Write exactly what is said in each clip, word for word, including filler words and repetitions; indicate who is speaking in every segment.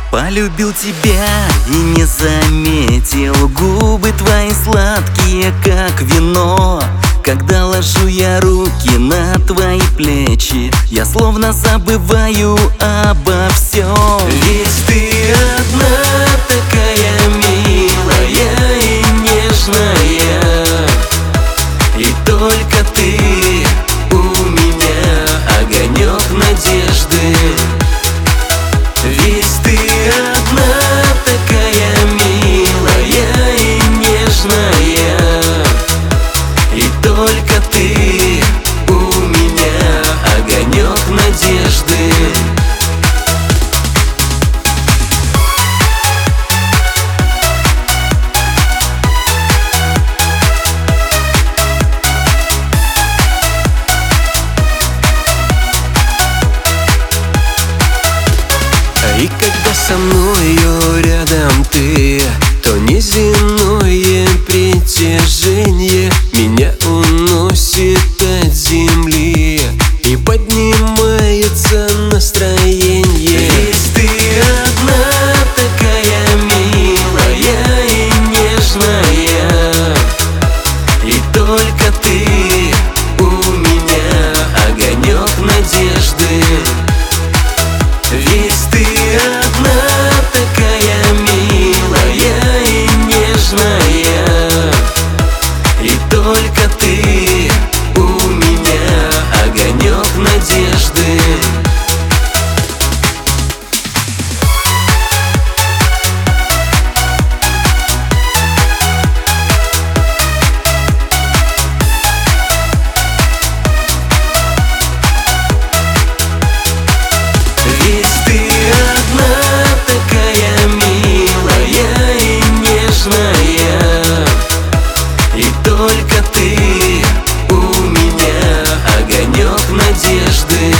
Speaker 1: Полюбил тебя и не заметил. Губы твои сладкие, как вино. Когда ложу я руки на твои плечи, я словно забываю обо всем. Ведь ты одна такая милая и нежная, и только ты у меня огонек надежды. Ведь ты одна такая милая и нежная, и только ты у меня огонек надежды. И когда со мною рядом ты, то неземное притяжение меня уносит от земли, и поднимается настроение. Ведь ты одна такая милая и нежная, и только ты у меня огонек надежды. Ведь ты одна такая милая и нежная, и только ты у меня огонек надежды. Ведь ты одна такая милая и нежная, и только ты у меня огонек надежды.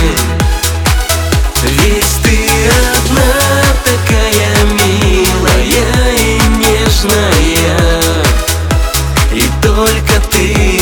Speaker 1: Ведь ты одна такая милая и нежная, и только ты